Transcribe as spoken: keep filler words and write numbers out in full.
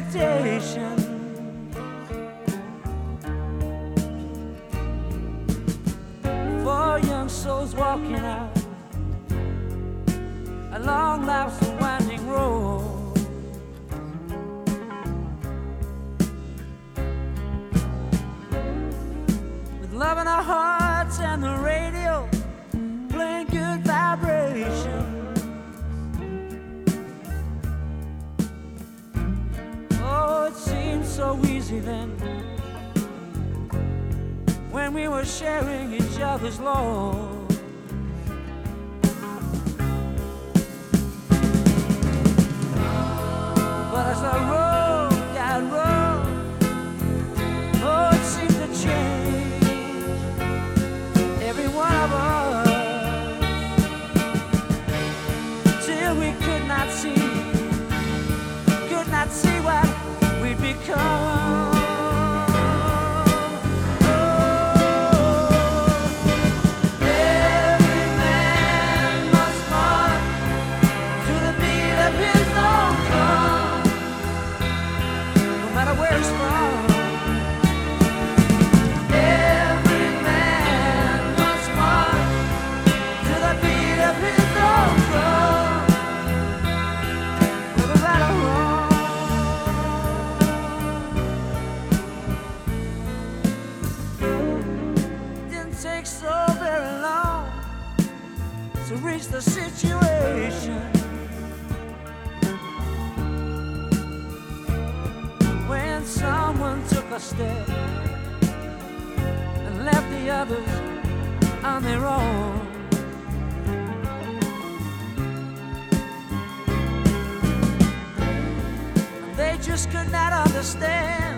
expectation. Four young souls walking out along life's winding road. With love in our hearts and the radio playing good vibrations. Oh, it seemed so easy then, when we were sharing each other's load. But as the road got rough, oh, it seemed to change every one of us, till we could not see, could not see what we'd become. Take so very long to reach the situation when someone took a step and left the others on their own. They just could not understand